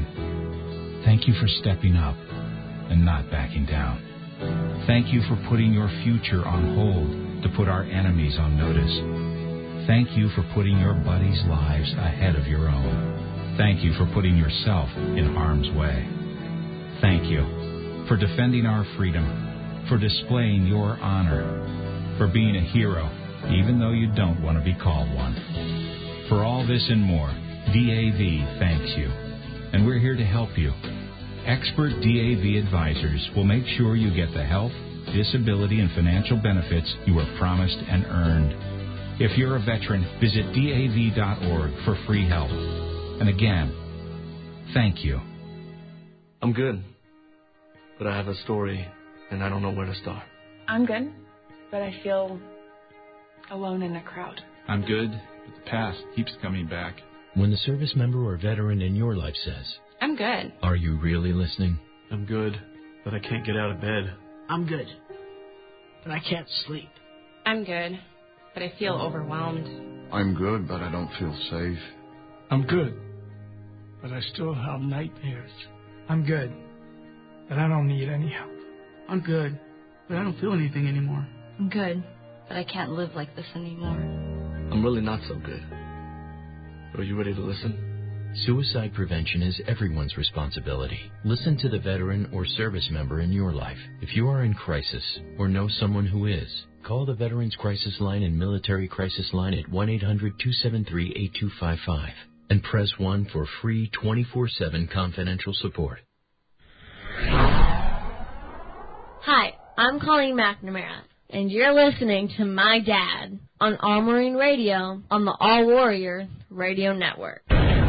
line. Thank you for stepping up and not backing down. Thank you for putting your future on hold to put our enemies on notice. Thank you for putting your buddies' lives ahead of your own. Thank you for putting yourself in harm's way. Thank you for defending our freedom, for displaying your honor, for being a hero, even though you don't want to be called one. For all this and more, D A V thanks you, and we're here to help you. Expert D A V advisors will make sure you get the health, disability, and financial benefits you were promised and earned. If you're a veteran, visit D A V dot org for free help. And again, thank you. I'm good, but I have a story, and I don't know where to start. I'm good, but I feel alone in a crowd. I'm good, but the past keeps coming back. When the service member or veteran in your life says, I'm good. Are you really listening? I'm good, but I can't get out of bed. I'm good, but I can't sleep. I'm good, but I feel overwhelmed. I'm good, but I don't feel safe. I'm good, but I still have nightmares. I'm good, but I don't need any help. I'm good, but I don't feel anything anymore. I'm good, but I can't live like this anymore. I'm really not so good. Are you ready to listen? Suicide prevention is everyone's responsibility. Listen to the veteran or service member in your life. If you are in crisis or know someone who is, call the Veterans Crisis Line and Military Crisis Line at one eight hundred two seven three eight two five five and press one for free twenty-four seven confidential support. Hi, I'm Colleen McNamara, and you're listening to My Dad on All Marine Radio on the All Warrior Radio Network.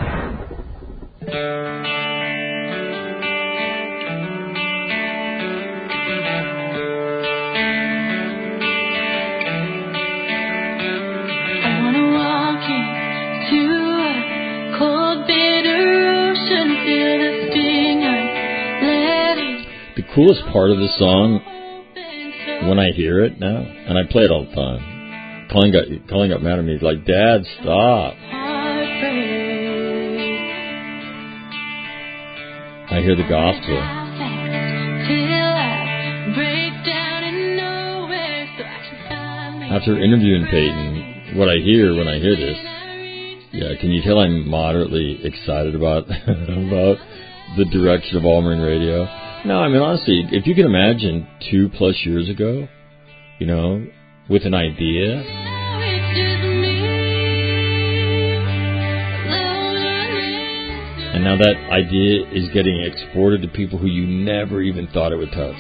The coolest part of the song, when I hear it now, and I play it all the time, Colleen got, Colleen got mad at me. He's like, Dad, stop. I hear the gospel. After interviewing Peyton, what I hear when I hear this, yeah, can you tell I'm moderately excited about about the direction of All Marine Radio? No, I mean, honestly, if you can imagine two plus years ago, you know, with an idea, and now that idea is getting exported to people who you never even thought it would touch.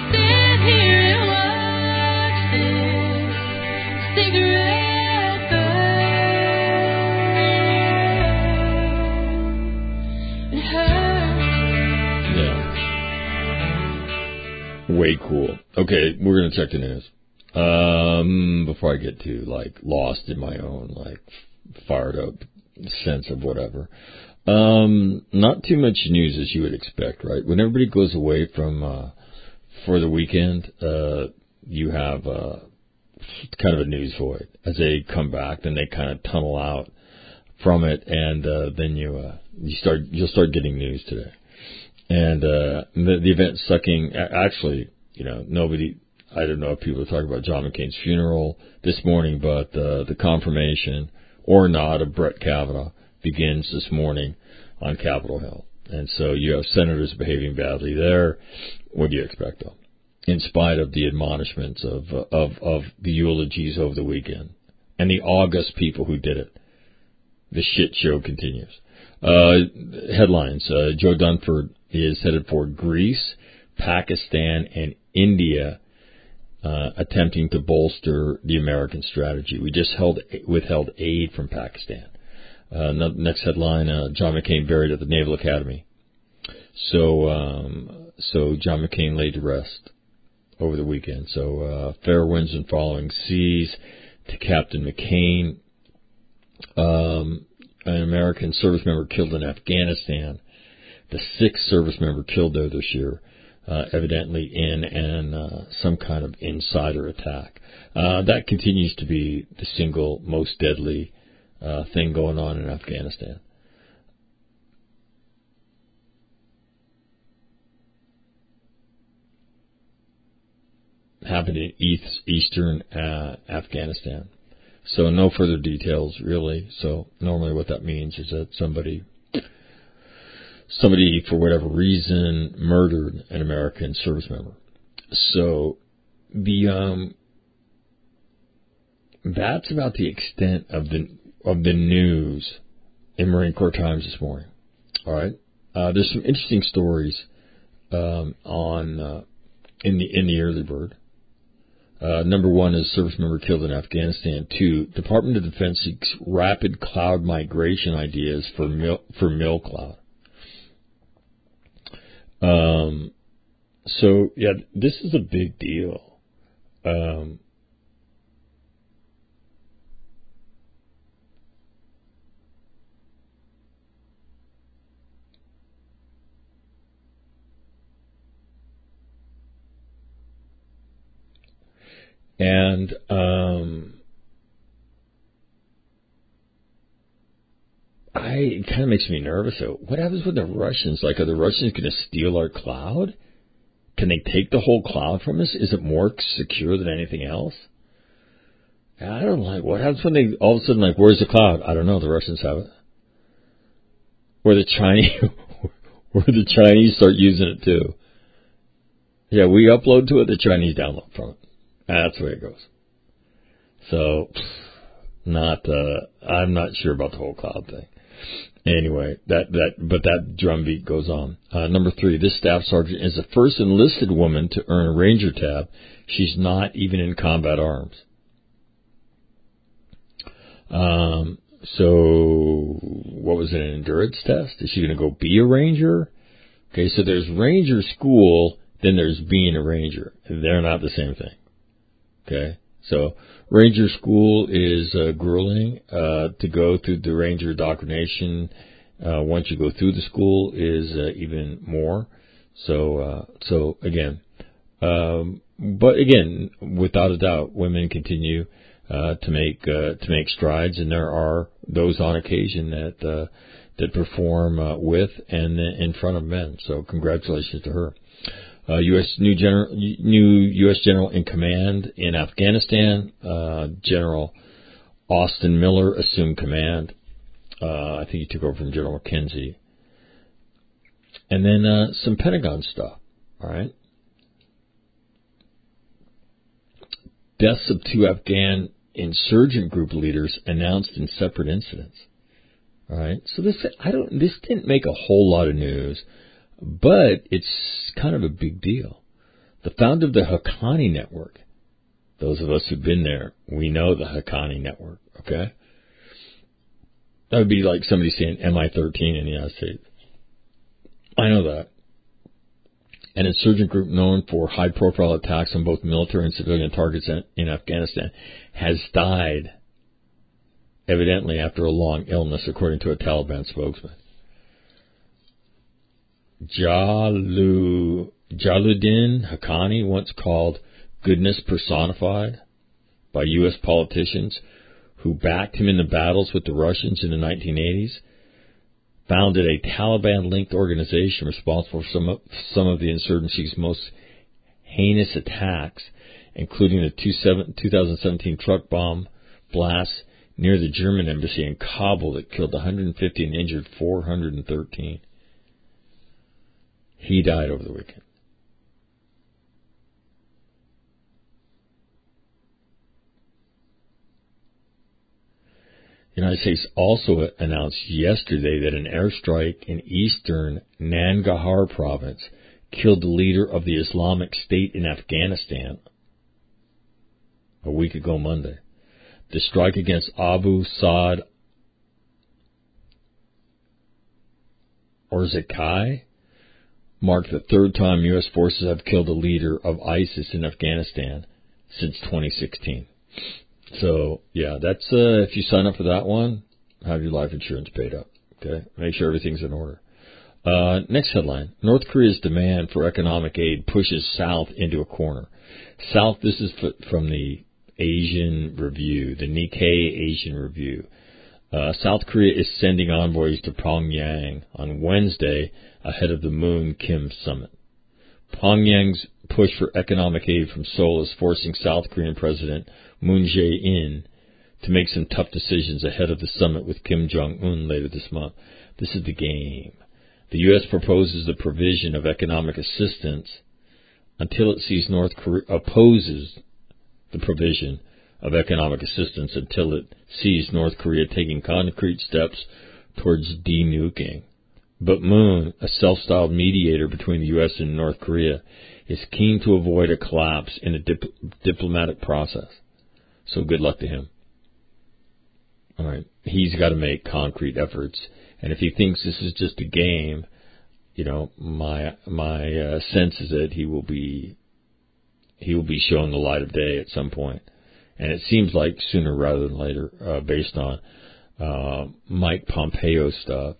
Way cool. Okay, we're going to check the news. Um, before I get too, like, lost in my own, like, fired up sense of whatever. Um, not too much news as you would expect, right? When everybody goes away from, uh, for the weekend, uh, you have, uh, kind of a news void. As they come back, then they kind of tunnel out from it, and uh, then you uh, you start you'll start getting news today. And uh, the, the event sucking actually, you know, nobody. I don't know if people are talking about John McCain's funeral this morning, but uh, the confirmation or not of Brett Kavanaugh begins this morning on Capitol Hill. And so you have senators behaving badly there. What do you expect, though? In spite of the admonishments of uh, of of the eulogies over the weekend and the august people who did it, the shit show continues. Uh, headlines: uh, Joe Dunford is headed for Greece, Pakistan, and India, uh, attempting to bolster the American strategy. We just held withheld aid from Pakistan. Uh, next headline: uh, John McCain buried at the Naval Academy. So, um, so John McCain laid to rest over the weekend. So, uh, fair winds and following seas to Captain McCain. Um, an American service member killed in Afghanistan. The sixth service member killed there this year, uh, evidently in an uh, some kind of insider attack. Uh, that continues to be the single most deadly uh, thing going on in Afghanistan. Happened in East, eastern uh, Afghanistan. So no further details, really. So normally what that means is that somebody, somebody for whatever reason, murdered an American service member. So the um, that's about the extent of the of the news in Marine Corps Times this morning. All right, uh, there's some interesting stories um, on uh, in the in the early bird. Uh, number one is service member killed in Afghanistan. Two, Department of Defense seeks rapid cloud migration ideas for Mil, for MilCloud. Um, so yeah, this is a big deal. Um, And um, I it kind of makes me nervous. So what happens with the Russians? Like, are the Russians going to steal our cloud? Can they take the whole cloud from us? Is it more secure than anything else? I don't like. What happens when they all of a sudden like, where's the cloud? I don't know. The Russians have it. Or the Chinese, or the Chinese start using it too. Yeah, we upload to it. The Chinese download from it. That's the way it goes. So, not, uh, I'm not sure about the whole cloud thing. Anyway, that, that, but that drumbeat goes on. Uh, number three, this staff sergeant is the first enlisted woman to earn a Ranger tab. She's not even in combat arms. Um, so, what was it, an endurance test? Is she going to go be a Ranger? Okay, so there's Ranger school, then there's being a Ranger. They're not the same thing. Okay, so Ranger school is uh, grueling. Uh, to go through the Ranger indoctrination, uh, once you go through the school, is uh, even more. So, uh, so again, um, but again, without a doubt, women continue uh, to make uh, to make strides, and there are those on occasion that uh, that perform uh, with and in front of men. So, congratulations to her. Uh, U S new general, new U S general in command in Afghanistan, uh, General Austin Miller assumed command. Uh, I think he took over from General McKenzie. And then uh, some Pentagon stuff. All right. Deaths of two Afghan insurgent group leaders announced in separate incidents. All right. So this I don't. This didn't make a whole lot of news. But it's kind of a big deal. The founder of the Haqqani Network, those of us who've been there, we know the Haqqani Network, okay? That would be like somebody saying M I thirteen in the United States. I know that. An insurgent group known for high-profile attacks on both military and civilian targets in Afghanistan has died, evidently after a long illness, according to a Taliban spokesman. Jalu, Jaluddin Haqqani, once called goodness personified by U S politicians who backed him in the battles with the Russians in the nineteen eighties, founded a Taliban-linked organization responsible for some of, some of the insurgency's most heinous attacks, including the two thousand seventeen truck bomb blast near the German embassy in Kabul that killed one hundred fifty and injured four hundred thirteen. He died over the weekend. The United States also announced yesterday that an airstrike in eastern Nangarhar province killed the leader of the Islamic State in Afghanistan a week ago Monday. The strike against Abu Saad Orzakai marked the third time U S forces have killed a leader of ISIS in Afghanistan since twenty sixteen. So, yeah, that's, uh, if you sign up for that one, have your life insurance paid up, okay? Make sure everything's in order. Uh, next headline, North Korea's demand for economic aid pushes South into a corner. South, this is from the Asian Review, the Nikkei Asian Review. Uh, South Korea is sending envoys to Pyongyang on Wednesday ahead of the Moon Kim summit. Pyongyang's push for economic aid from Seoul is forcing South Korean President Moon Jae-in to make some tough decisions ahead of the summit with Kim Jong-un later this month. This is the game. The U S proposes the provision of economic assistance until it sees North Korea opposes the provision of economic assistance until it sees North Korea taking concrete steps towards denuclearing. But Moon, a self-styled mediator between the U S and North Korea, is keen to avoid a collapse in a dip- diplomatic process. So good luck to him. All right, he's got to make concrete efforts, and if he thinks this is just a game, you know, my my uh, sense is that he will be he will be shown the light of day at some point, and it seems like sooner rather than later, uh, based on uh, Mike Pompeo stuff.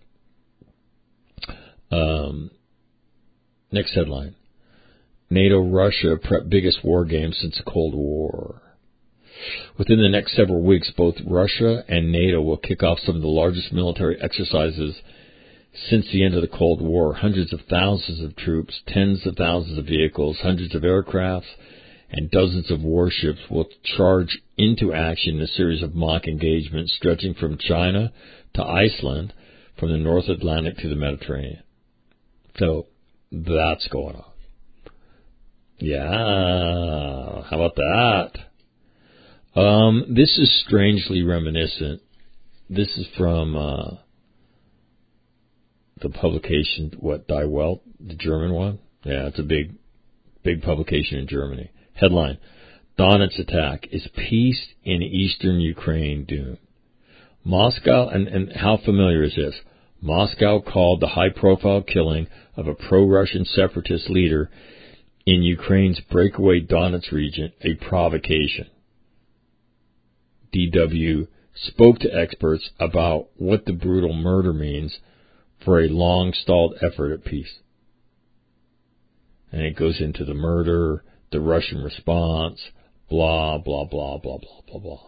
Um, next headline: NATO Russia prep biggest war game since the Cold War. Within the next several weeks, both Russia and NATO will kick off some of the largest military exercises since the end of the Cold War. Hundreds of thousands of troops, tens of thousands of vehicles, hundreds of aircraft, and dozens of warships will charge into action in a series of mock engagements stretching from China to Iceland, from the North Atlantic to the Mediterranean. So that's going on. Yeah, how about that? Um, this is strangely reminiscent. This is from uh, the publication, what, Die Welt, the German one? Yeah, it's a big, big publication in Germany. Headline: Donetsk attack. Is peace in eastern Ukraine doomed? Moscow, and, and how familiar is this? Moscow called the high-profile killing of a pro-Russian separatist leader in Ukraine's breakaway Donetsk region a provocation. D W spoke to experts about what the brutal murder means for a long-stalled effort at peace. And it goes into the murder, the Russian response, blah, blah, blah, blah, blah, blah, blah.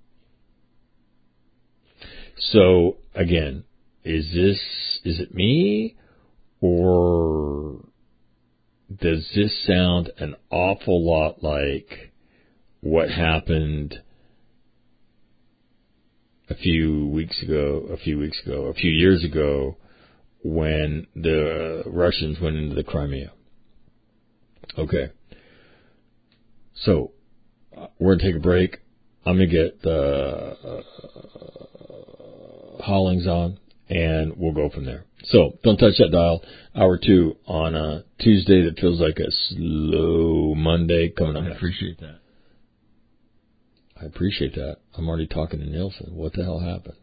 So, again, is this, is it me, or does this sound an awful lot like what happened a few weeks ago, a few weeks ago, a few years ago, when the Russians went into the Crimea? Okay. So, uh, we're going to take a break. I'm going to get uh, uh, Hollings on, and we'll go from there. So, don't touch that dial. Hour two on a Tuesday that feels like a slow Monday coming up. I appreciate that. I appreciate that. I'm already talking to Nielsen. What the hell happened?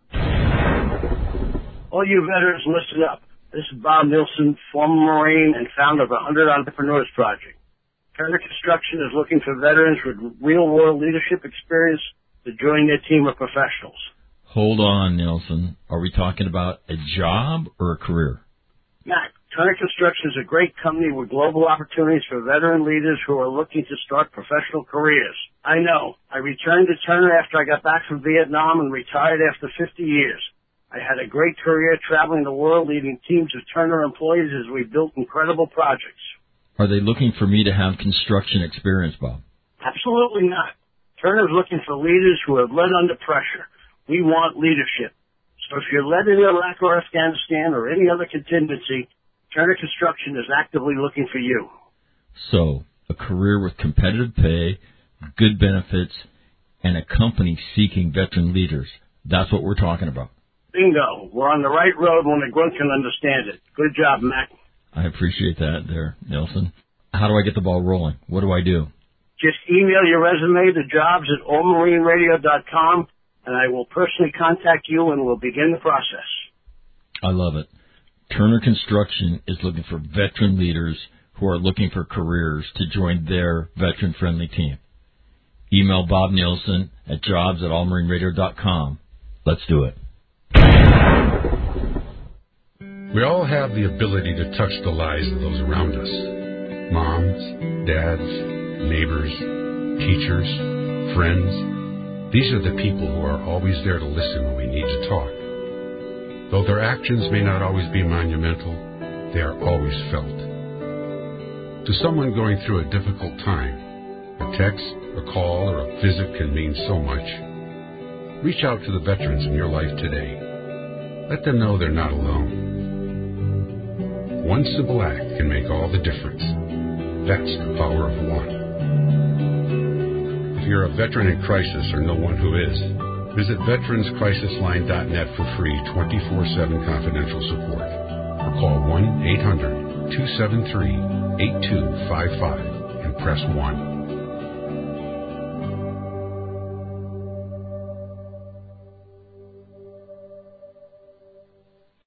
All you veterans, listen up. This is Bob Nielsen, former Marine and founder of the one hundred Entrepreneurs Project. Turner Construction is looking for veterans with real-world leadership experience to join their team of professionals. Hold on, Nielsen. Are we talking about a job or a career? Matt, Turner Construction is a great company with global opportunities for veteran leaders who are looking to start professional careers. I know. I returned to Turner after I got back from Vietnam and retired after fifty years. I had a great career traveling the world leading teams of Turner employees as we built incredible projects. Are they looking for me to have construction experience, Bob? Absolutely not. Turner's looking for leaders who have led under pressure. We want leadership. So if you're led in Iraq or Afghanistan or any other contingency, Turner Construction is actively looking for you. So, a career with competitive pay, good benefits, and a company seeking veteran leaders. That's what we're talking about. Bingo. We're on the right road when the grunt can understand it. Good job, Mac. I appreciate that there, Nelson. How do I get the ball rolling? What do I do? Just email your resume to jobs at all marine radio dot com, and I will personally contact you and we'll begin the process. I love it. Turner Construction is looking for veteran leaders who are looking for careers to join their veteran-friendly team. Email Bob Nielsen at jobs at all marine radio dot com. Let's do it. We all have the ability to touch the lives of those around us. Moms, dads, neighbors, teachers, friends. These are the people who are always there to listen when we need to talk. Though their actions may not always be monumental, they are always felt. To someone going through a difficult time, a text, a call, or a visit can mean so much. Reach out to the veterans in your life today. Let them know they're not alone. One simple act can make all the difference. That's the power of one. If you're a veteran in crisis or know one who is, visit veterans crisis line dot net for free twenty-four seven confidential support. Or call one eight hundred two seven three eight two five five and press one.